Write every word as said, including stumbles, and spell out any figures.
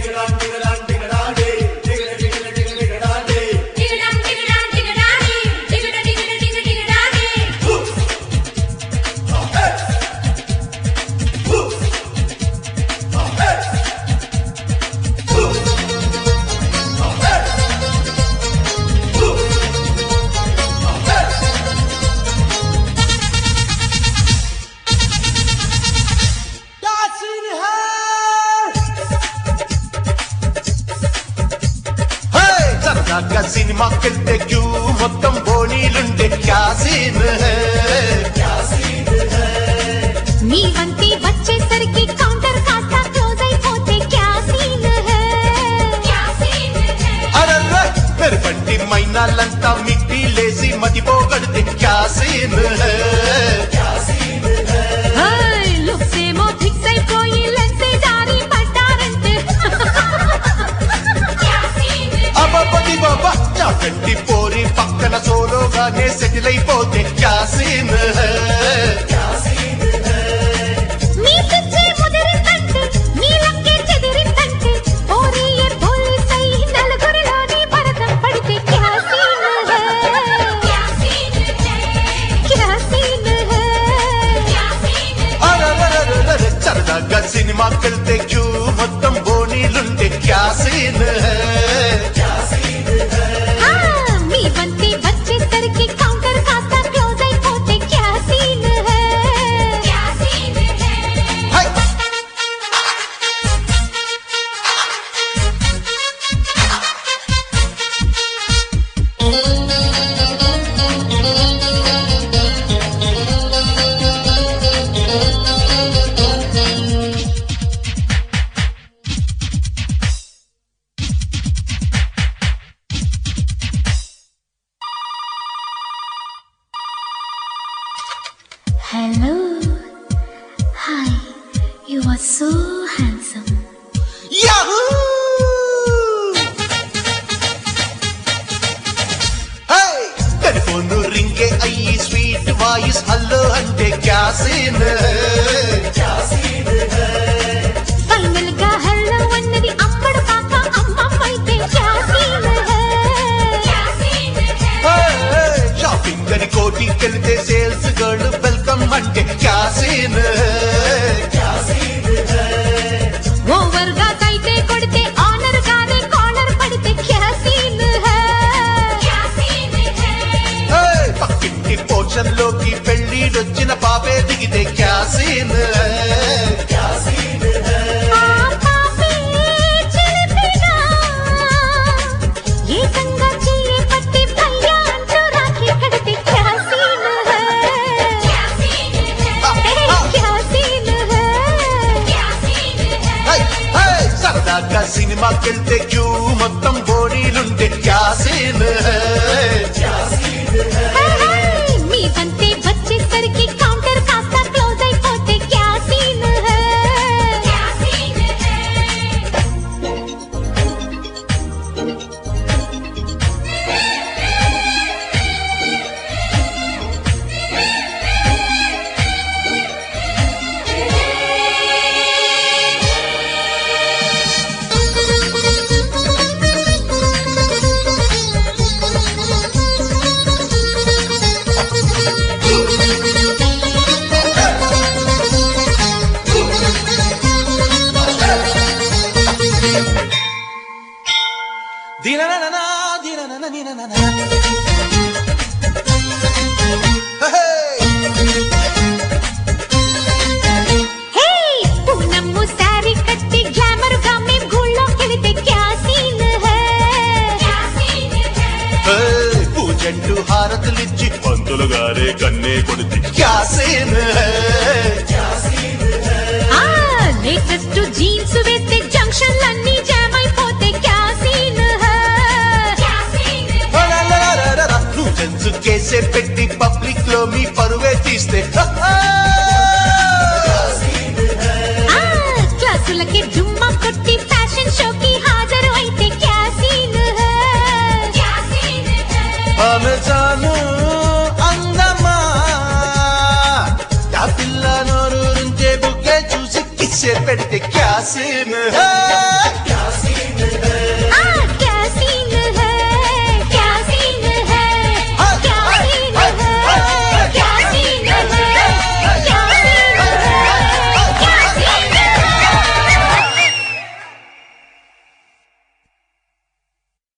Cinema खेलते क्यों మొత్తం బోనీలుంటే क्या सीन है నీ వంటి వచ్చేసరికి కౌంటర్ కాస్త క్లోజ్ అయిపోతే क्या सीन है అరరే मेरे బండి మైనాలంతా మిట్టి లేసి మదిపోగడితే क्या सीन है హై లుక్స్ ఏమో ఫిక్స్ అయిపోయి లెన్స్ జారి పడ్డారంటే क्या सीन అబ్బబ్బది బాబా నా గంటి పోరి పక్కన సోలోగానే సెటిల్ అయిపోతే क्या सीन है सिनेमा खेलते क्यों మొత్తం బోనీలుంటే क्या सीन है మీ వంటి వచ్చేసరికి కౌంటర్ కాస్త క్లోజ్ అయిపోతే क्या सीन है क्या सीन है Hello. Hi. You are so handsome. Yahoo! Hey! Telephone रिंगे आई स्वीट वॉइस हेलो అంటే क्या सीन है क्या सीन है ఫైనల్ గా హెల్లో అన్నది అమ్మడు కాక అమ్మమ్మైతే क्या सीन है क्या सीन है షాపింగ్ అని కోటికెళ్తే సేల్స్ గర్ల్ వెల్కమ్ అంటే क्या सीन है क्या सीन है ఓవర్ గా కైతే కొడితే ఆనర్ గానే కార్నర్ పడితే क्या सीन है क्या सीन है పక్కింటి పోర్షన్ లోకి పెళ్లిడొచ్చిన పాపే దిగితే क्या सीन है क्या सीन है ఆ పాపే చిలిపినా ఏకంగా చెయ్యి పట్టి భయ్యా అంటూ రాఖీ కడితే क्या सीन है क्या सीन है क्या सीन है क्या सीन है సరదాగా సినిమాకెళ్తే క్యూ మొత్తం బోనీలుంటే क्या सीन है क्या सीन है మీ వంటి వచ్చేసరికి కౌంటర్ కాస్త క్లోజ్ అయిపోతే क्या सीन है क्या सीन దీననననా దీననన దీననన హే హే పూనమ్ము సారీ కట్టి గ్లామర్ గా మే గుళ్ళో కెళితే क्या सीन है क्या सीन है పూజంటూ హారతులిచ్చి పంతులు గారే కన్నే కొడితే क्या सीन है क्या सीन है ఆ లేటెస్ట్ జీన్స్